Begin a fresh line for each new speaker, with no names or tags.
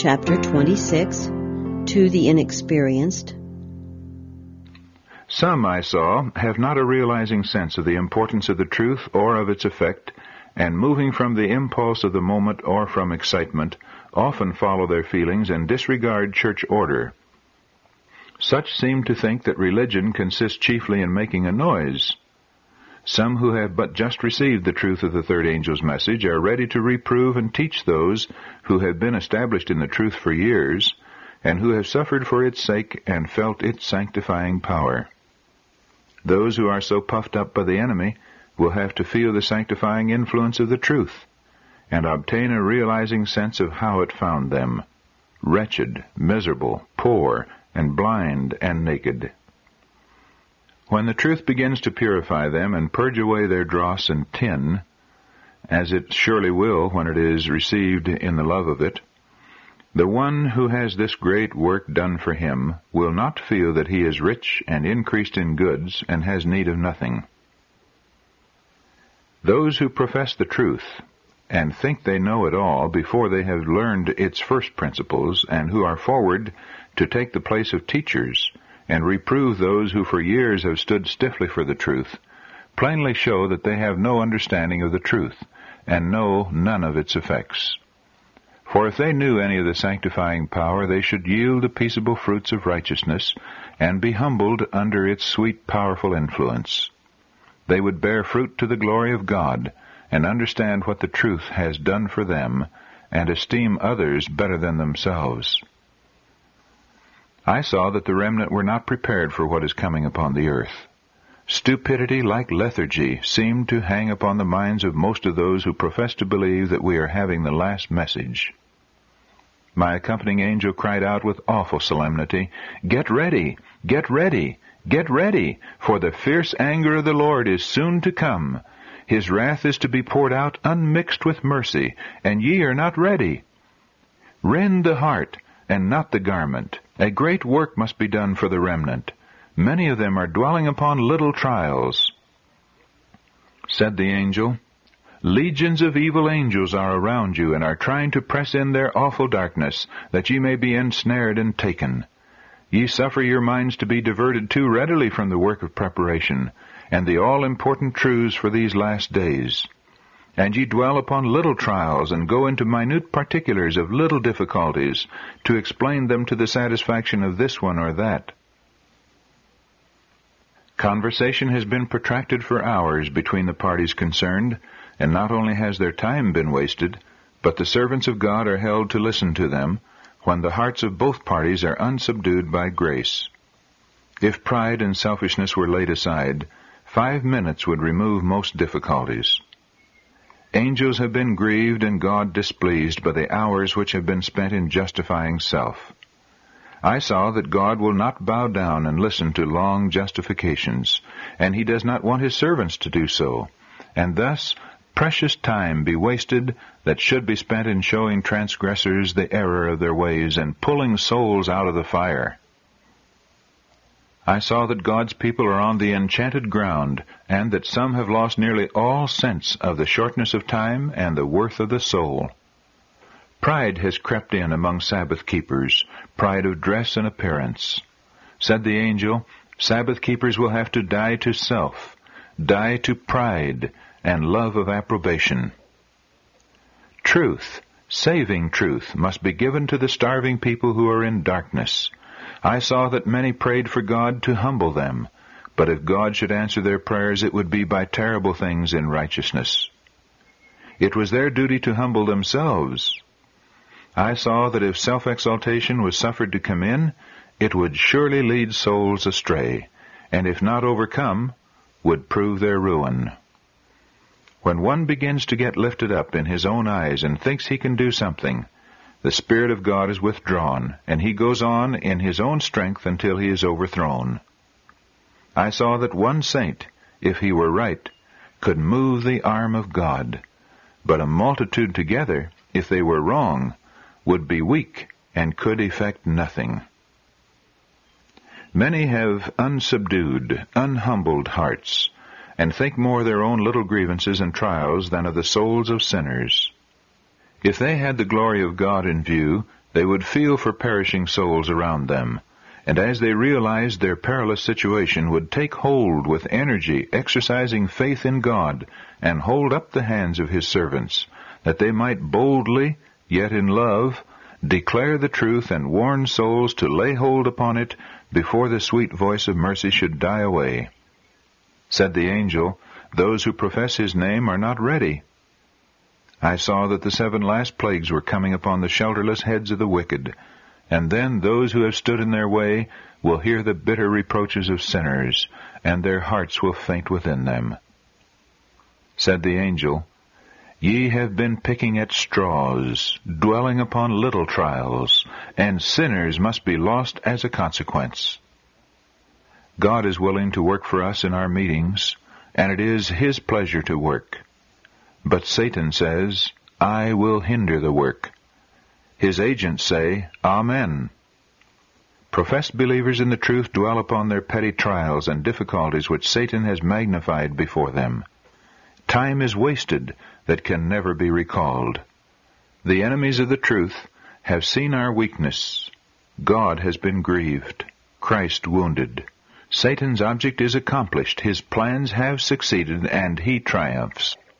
chapter 26, To the Inexperienced.
Some, I saw, have not a realizing sense of the importance of the truth or of its effect, and moving from the impulse of the moment or from excitement, often follow their feelings and disregard church order. Such seem to think that religion consists chiefly in making a noise. Some who have but just received the truth of the third angel's message are ready to reprove and teach those who have been established in the truth for years, and who have suffered for its sake and felt its sanctifying power. Those who are so puffed up by the enemy will have to feel the sanctifying influence of the truth, and obtain a realizing sense of how it found them, wretched, miserable, poor, and blind, and naked. When the truth begins to purify them and purge away their dross and tin, as it surely will when it is received in the love of it, the one who has this great work done for him will not feel that he is rich and increased in goods and has need of nothing. Those who profess the truth and think they know it all before they have learned its first principles, and who are forward to take the place of teachers and reprove those who for years have stood stiffly for the truth, plainly show that they have no understanding of the truth, and know none of its effects. For if they knew any of the sanctifying power, they should yield the peaceable fruits of righteousness, and be humbled under its sweet, powerful influence. They would bear fruit to the glory of God, and understand what the truth has done for them, and esteem others better than themselves. I saw that the remnant were not prepared for what is coming upon the earth. Stupidity like lethargy seemed to hang upon the minds of most of those who profess to believe that we are having the last message. My accompanying angel cried out with awful solemnity, "Get ready! Get ready! Get ready! For the fierce anger of the Lord is soon to come. His wrath is to be poured out unmixed with mercy, and ye are not ready. Rend the heart, and not the garment. A great work must be done for the remnant. Many of them are dwelling upon little trials." Said the angel, "Legions of evil angels are around you, and are trying to press in their awful darkness, that ye may be ensnared and taken. Ye suffer your minds to be diverted too readily from the work of preparation, and the all-important truths for these last days. And ye dwell upon little trials, and go into minute particulars of little difficulties, to explain them to the satisfaction of this one or that." Conversation has been protracted for hours between the parties concerned, and not only has their time been wasted, but the servants of God are held to listen to them, when the hearts of both parties are unsubdued by grace. If pride and selfishness were laid aside, 5 minutes would remove most difficulties. Angels have been grieved and God displeased by the hours which have been spent in justifying self. I saw that God will not bow down and listen to long justifications, and He does not want His servants to do so, and thus precious time be wasted that should be spent in showing transgressors the error of their ways and pulling souls out of the fire. I saw that God's people are on the enchanted ground, and that some have lost nearly all sense of the shortness of time and the worth of the soul. Pride has crept in among Sabbath keepers, pride of dress and appearance. Said the angel, Sabbath keepers will have to die to self, die to pride, and love of approbation. Truth, saving truth, must be given to the starving people who are in darkness. I saw that many prayed for God to humble them, but if God should answer their prayers, it would be by terrible things in righteousness. It was their duty to humble themselves. I saw that if self-exaltation was suffered to come in, it would surely lead souls astray, and if not overcome, would prove their ruin. When one begins to get lifted up in his own eyes and thinks he can do something, the Spirit of God is withdrawn, and he goes on in his own strength until he is overthrown. I saw that one saint, if he were right, could move the arm of God, but a multitude together, if they were wrong, would be weak and could effect nothing. Many have unsubdued, unhumbled hearts, and think more of their own little grievances and trials than of the souls of sinners. If they had the glory of God in view, They would feel for perishing souls around them, and as they realized their perilous situation, would take hold with energy, exercising faith in God, and hold up the hands of His servants, that they might boldly, yet in love, declare the truth and warn souls to lay hold upon it before the sweet voice of mercy should die away. Said the angel, "Those who profess His name are not ready." I saw that the 7 last plagues were coming upon the shelterless heads of the wicked, and then those who have stood in their way will hear the bitter reproaches of sinners, and their hearts will faint within them. Said the angel, "Ye have been picking at straws, dwelling upon little trials, and sinners must be lost as a consequence." God is willing to work for us in our meetings, and it is His pleasure to work. But Satan says, "I will hinder the work." His agents say, "Amen." Professed believers in the truth dwell upon their petty trials and difficulties which Satan has magnified before them. Time is wasted that can never be recalled. The enemies of the truth have seen our weakness. God has been grieved, Christ wounded. Satan's object is accomplished, his plans have succeeded, and he triumphs.